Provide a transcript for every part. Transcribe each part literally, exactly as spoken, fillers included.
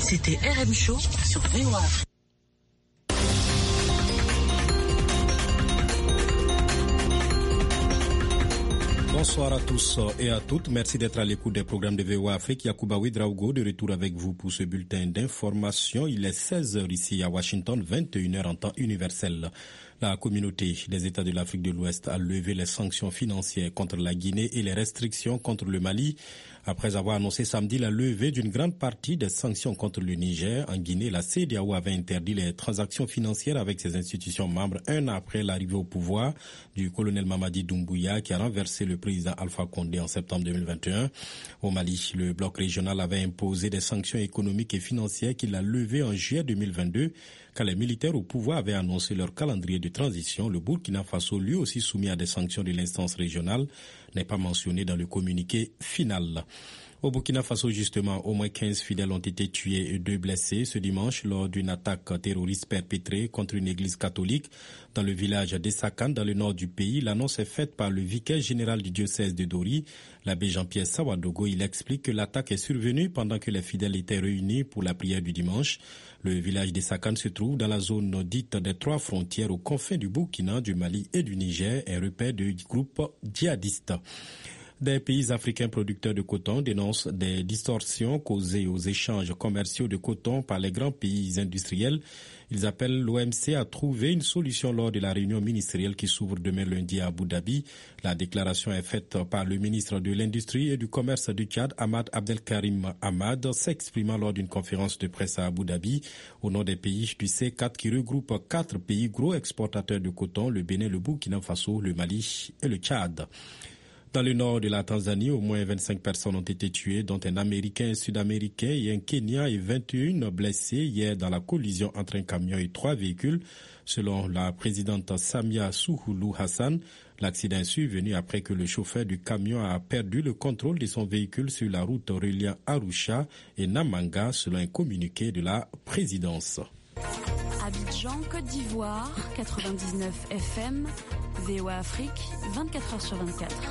C'était R M Show sur V O A. Bonsoir à tous et à toutes. Merci d'être à l'écoute des programmes de V O A Afrique. Yacouba Ouedraogo de retour avec vous pour ce bulletin d'information. Il est seize heures ici à Washington, vingt et une heures en temps universel. La communauté des États de l'Afrique de l'Ouest a levé les sanctions financières contre la Guinée et les restrictions contre le Mali. Après avoir annoncé samedi la levée d'une grande partie des sanctions contre le Niger, en Guinée, la C E D E A O avait interdit les transactions financières avec ses institutions membres un an après l'arrivée au pouvoir du colonel Mamadi Doumbouya qui a renversé le président Alpha Condé en septembre deux mille vingt et un. Au Mali, le bloc régional avait imposé des sanctions économiques et financières qu'il a levées en juillet deux mille vingt-deux. Quand les militaires au pouvoir avaient annoncé leur calendrier de transition, le Burkina Faso, lui aussi soumis à des sanctions de l'instance régionale, n'est pas mentionné dans le communiqué final. Au Burkina Faso, justement, au moins quinze fidèles ont été tués et deux blessés ce dimanche lors d'une attaque terroriste perpétrée contre une église catholique dans le village d'Essakan, dans le nord du pays. L'annonce est faite par le vicaire général du diocèse de Dori, l'abbé Jean-Pierre Sawadogo. Il explique que l'attaque est survenue pendant que les fidèles étaient réunis pour la prière du dimanche. Le village d'Essakan se trouve dans la zone dite des trois frontières aux confins du Burkina, du Mali et du Niger, un repère de groupes djihadistes. Des pays africains producteurs de coton dénoncent des distorsions causées aux échanges commerciaux de coton par les grands pays industriels. Ils appellent l'O M C à trouver une solution lors de la réunion ministérielle qui s'ouvre demain lundi à Abu Dhabi. La déclaration est faite par le ministre de l'Industrie et du Commerce du Tchad, Ahmad Abdelkarim Ahmad, s'exprimant lors d'une conférence de presse à Abu Dhabi au nom des pays du C quatre qui regroupe quatre pays gros exportateurs de coton, le Bénin, le Burkina Faso, le Mali et le Tchad. Dans le nord de la Tanzanie, au moins vingt-cinq personnes ont été tuées, dont un Américain, un Sud-Américain et un Kenyan, et vingt et un blessés hier dans la collision entre un camion et trois véhicules. Selon la présidente Samia Suluhu Hassan, l'accident est survenu après que le chauffeur du camion a perdu le contrôle de son véhicule sur la route reliant Arusha et Namanga, selon un communiqué de la présidence. Abidjan, Côte d'Ivoire, quatre-vingt-dix-neuf F M, V O A Afrique, vingt-quatre heures sur vingt-quatre.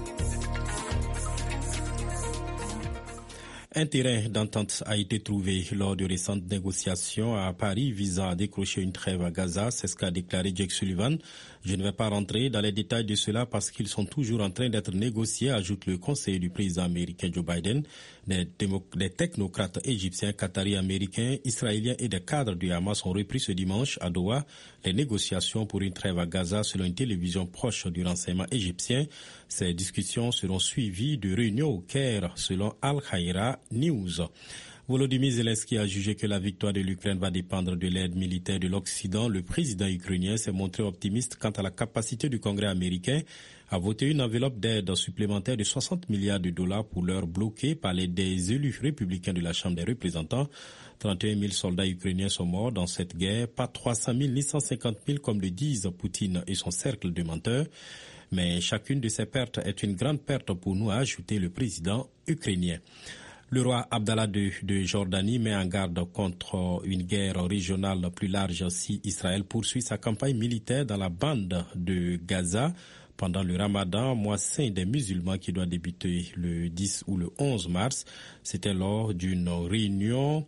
Un terrain d'entente a été trouvé lors de récentes négociations à Paris visant à décrocher une trêve à Gaza, c'est ce qu'a déclaré Jake Sullivan. Je ne vais pas rentrer dans les détails de cela parce qu'ils sont toujours en train d'être négociés, ajoute le conseiller du président américain Joe Biden. Des, démo- des technocrates égyptiens, qataris, américains, israéliens et des cadres du Hamas ont repris ce dimanche à Doha les négociations pour une trêve à Gaza selon une télévision proche du renseignement égyptien. Ces discussions seront suivies de réunions au Caire selon Al-Khayra News. Volodymyr Zelensky a jugé que la victoire de l'Ukraine va dépendre de l'aide militaire de l'Occident. Le président ukrainien s'est montré optimiste quant à la capacité du Congrès américain à voter une enveloppe d'aide supplémentaire de soixante milliards de dollars pour l'heure bloquée par les des élus républicains de la Chambre des représentants. trente et un mille soldats ukrainiens sont morts dans cette guerre, pas trois cent mille ni cent cinquante mille comme le disent Poutine et son cercle de menteurs. Mais chacune de ces pertes est une grande perte pour nous, a ajouté le président ukrainien. Le roi Abdallah deux de Jordanie met en garde contre une guerre régionale plus large si Israël poursuit sa campagne militaire dans la bande de Gaza pendant le Ramadan, mois saint des musulmans qui doit débuter le dix ou le onze mars. C'était lors d'une réunion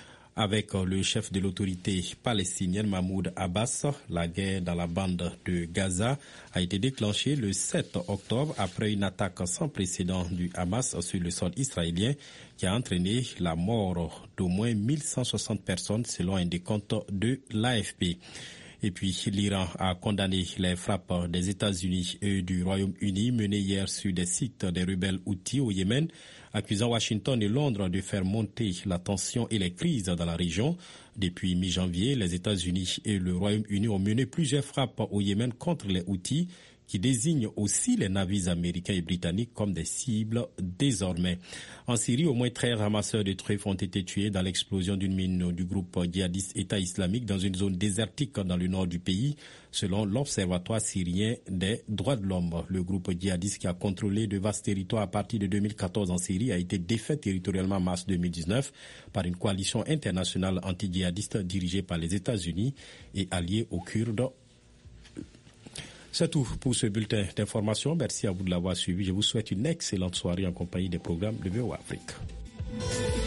avec le chef de l'autorité palestinienne Mahmoud Abbas. La guerre dans la bande de Gaza a été déclenchée le sept octobre après une attaque sans précédent du Hamas sur le sol israélien qui a entraîné la mort d'au moins mille cent soixante personnes selon un décompte de l'A F P. Et puis, l'Iran a condamné les frappes des États-Unis et du Royaume-Uni menées hier sur des sites des rebelles Houthis au Yémen, accusant Washington et Londres de faire monter la tension et les crises dans la région. Depuis mi-janvier, les États-Unis et le Royaume-Uni ont mené plusieurs frappes au Yémen contre les Houthis, qui désignent aussi les navires américains et britanniques comme des cibles désormais. En Syrie, au moins treize ramasseurs de trèfles ont été tués dans l'explosion d'une mine du groupe djihadiste État islamique dans une zone désertique dans le nord du pays, selon l'Observatoire syrien des droits de l'homme. Le groupe djihadiste qui a contrôlé de vastes territoires à partir de deux mille quatorze en Syrie a été défait territorialement en mars deux mille dix-neuf par une coalition internationale anti-djihadiste dirigée par les États-Unis et alliée aux Kurdes. C'est tout pour ce bulletin d'information. Merci à vous de l'avoir suivi. Je vous souhaite une excellente soirée en compagnie des programmes de V O A Afrique.